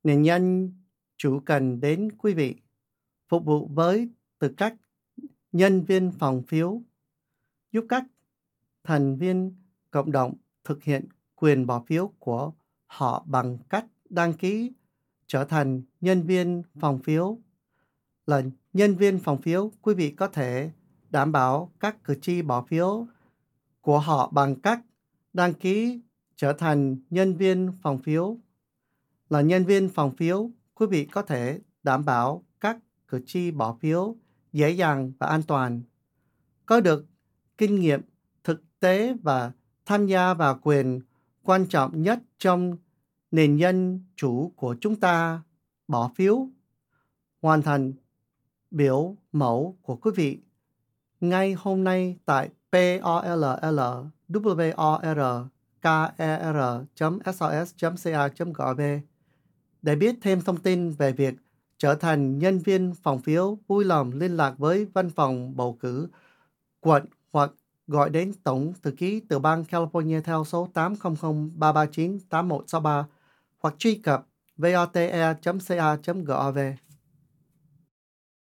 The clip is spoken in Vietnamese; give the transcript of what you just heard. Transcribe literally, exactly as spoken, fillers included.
Nền dân chủ cần đến quý vị phục vụ với tư cách nhân viên phòng phiếu, giúp các thành viên cộng đồng thực hiện quyền bỏ phiếu của họ bằng cách đăng ký trở thành nhân viên phòng phiếu. Là nhân viên phòng phiếu, quý vị có thể đảm bảo các cử tri bỏ phiếu của họ bằng cách đăng ký trở thành nhân viên phòng phiếu. Là nhân viên phòng phiếu, quý vị có thể đảm bảo các cử tri bỏ phiếu dễ dàng và an toàn, có được kinh nghiệm thực tế và tham gia vào quyền quan trọng nhất trong nền dân chủ của chúng ta, bỏ phiếu. Hoàn thành biểu mẫu của quý vị ngay hôm nay tại pollworker chấm s o s chấm c a chấm gov. Để biết thêm thông tin về việc trở thành nhân viên phòng phiếu, vui lòng liên lạc với văn phòng bầu cử quận hoặc gọi đến Tổng thư ký tiểu bang California theo số tám không không ba ba chín tám một sáu ba hoặc truy cập vote chấm c a chấm gov.